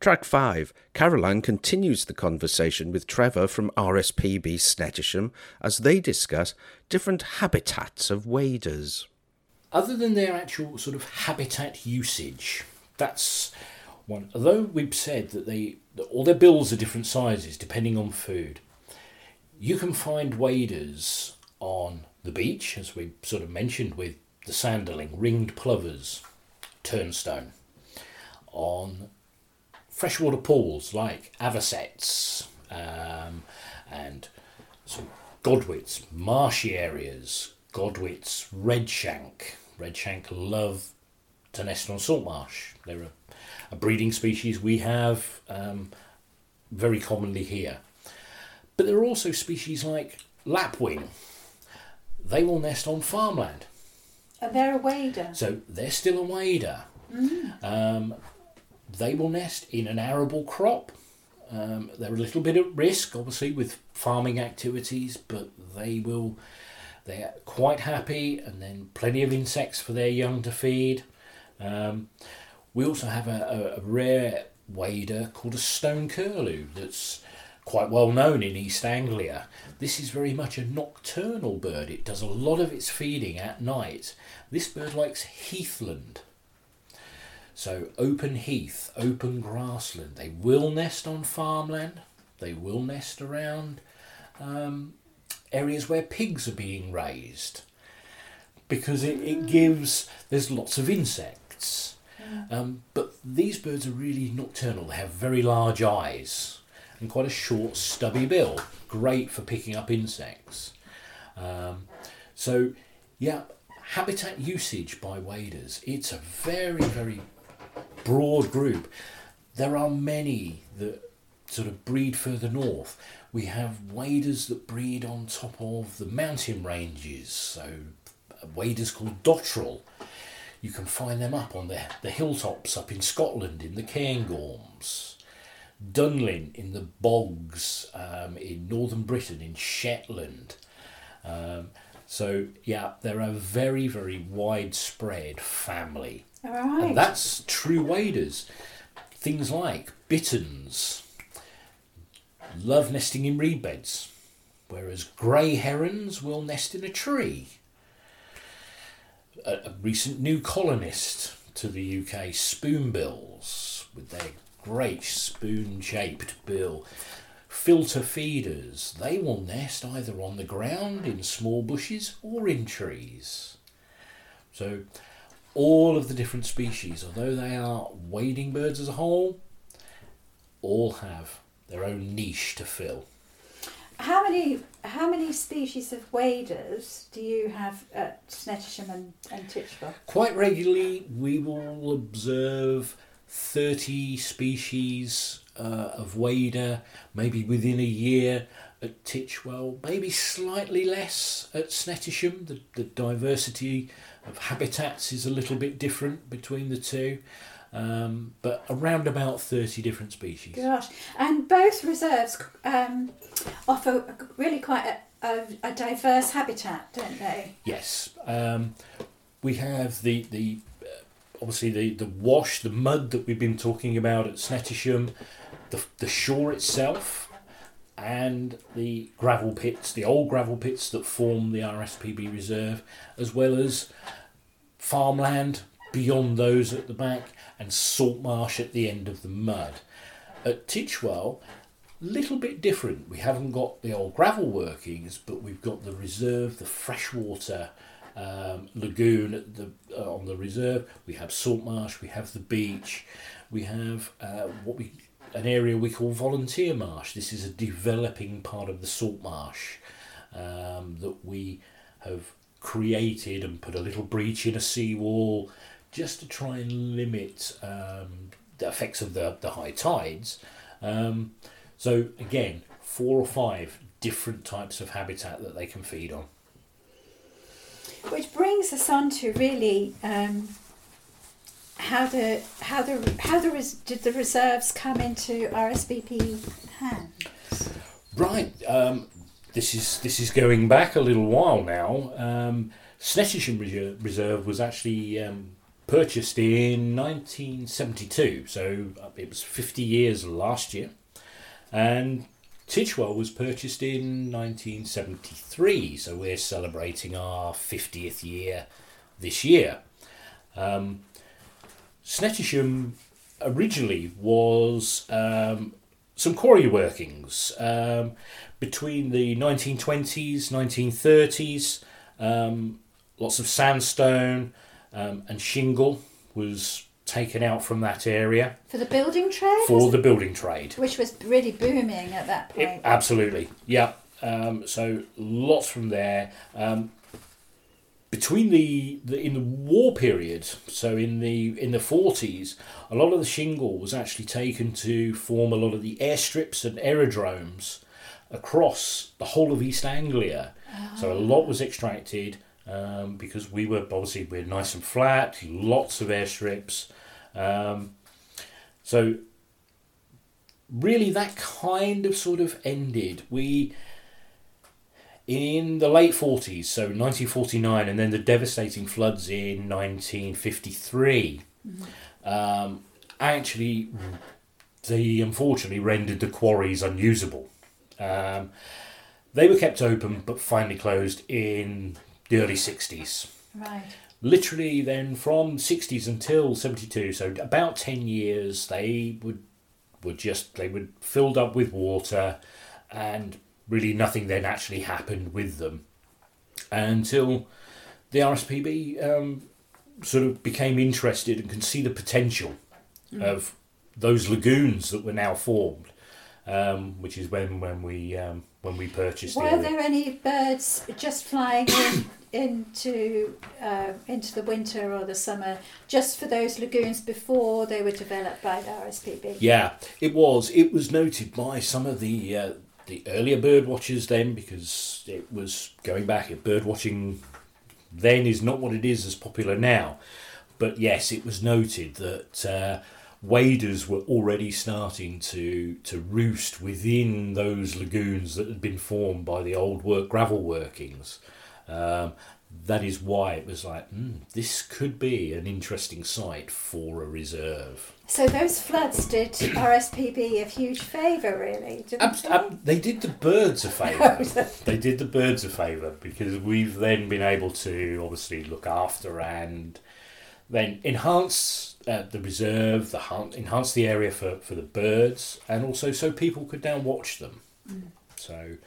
Track 5, Caroline continues the conversation with Trevor from RSPB Snettisham as they discuss different habitats of waders. Other than their actual sort of habitat usage, that's one. Although we've said that all their bills are different sizes depending on food, you can find waders on the beach, as we sort of mentioned with the sanderling, ringed plovers, turnstone, on freshwater pools like avocets and some godwits, marshy areas, godwits, redshank. Redshank love to nest on salt marsh. They're a breeding species we have very commonly here. But there are also species like lapwing. They will nest on farmland. And they're a wader. So they're still a wader. They will nest in an arable crop. They're a little bit at risk, obviously, with farming activities, but they're quite happy, and then plenty of insects for their young to feed. We also have a rare wader called a stone curlew that's quite well known in East Anglia. This is very much a nocturnal bird. It does a lot of its feeding at night. This bird likes heathland. So open heath, open grassland. They will nest on farmland. They will nest around areas where pigs are being raised, because there's lots of insects. But these birds are really nocturnal. They have very large eyes and quite a short stubby bill. Great for picking up insects. Habitat usage by waders. It's a very, very broad group. There are many that sort of breed further north. We have waders that breed on top of the mountain ranges, so waders called dotterel. You can find them up on the hilltops up in Scotland, in the Cairngorms. Dunlin in the bogs in northern Britain, in Shetland. They're a very, very widespread family. All right. And that's true waders. Things like bitterns love nesting in reed beds, whereas grey herons will nest in a tree. A recent new colonist to the UK, spoonbills, with their great spoon-shaped bill. Filter feeders, they will nest either on the ground in small bushes or in trees. So all of the different species, although they are wading birds as a whole, all have their own niche to fill. How many species of waders do you have at Snettisham and Titchwell? Quite regularly we will observe 30 species of wader, maybe within a year at Titchwell, maybe slightly less at Snettisham. The diversity of habitats is a little bit different between the two, but around about 30 different species. Gosh, and both reserves offer really quite a diverse habitat, don't they? Yes, we have the obviously the wash, the mud that we've been talking about at Snettisham, the shore itself, and the gravel pits, the old gravel pits that form the RSPB reserve, as well as farmland beyond those at the back and salt marsh at the end of the mud. At Titchwell, little bit different. We haven't got the old gravel workings, but we've got the reserve, the freshwater lagoon on the reserve. We have salt marsh, we have the beach, we have an area we call volunteer marsh. This is a developing part of the salt marsh that we have created and put a little breach in a seawall just to try and limit the effects of the high tides. So again, 4 or 5 different types of habitat that they can feed on. Which brings us on to really did the reserves come into RSPB hands? Right. This is going back a little while now. Snettisham Reserve was actually purchased in 1972, so it was 50 years last year, and Tidgewell was purchased in 1973, so we're celebrating our 50th year this year. Snettisham originally was some quarry workings between the 1920s, 1930s. Lots of sandstone and shingle was taken out from that area. For the building trade? For the building trade. Which was really booming at that point. Absolutely, yeah. So lots from there. Between in the war period, so in the 40s, a lot of the shingle was actually taken to form a lot of the airstrips and aerodromes across the whole of East Anglia. So a lot was extracted because we're nice and flat, lots of airstrips. So really that kind of sort of ended. In the late 40s, so 1949, and then the devastating floods in 1953, actually, they unfortunately rendered the quarries unusable. They were kept open, but finally closed in the early 60s. Right. Literally then from 60s until 72, so about 10 years, they would filled up with water, and really nothing then actually happened with them until the RSPB sort of became interested and could see the potential of those lagoons that were now formed, which is when we purchased Were it. there any birds just flying into the winter or the summer just for those lagoons before they were developed by the RSPB? Yeah, it was noted by some of the earlier bird watchers then, because it was going back. Bird watching then is not what it is as popular now, but yes, it was noted that waders were already starting to roost within those lagoons that had been formed by the old gravel workings. That is why it was like, this could be an interesting site for a reserve. So those floods did RSPB a huge favour, really, didn't they? They did the birds a favour. They did the birds a favour, because we've then been able to obviously look after and then enhance the reserve, enhance the area for the birds, and also so people could now watch them. So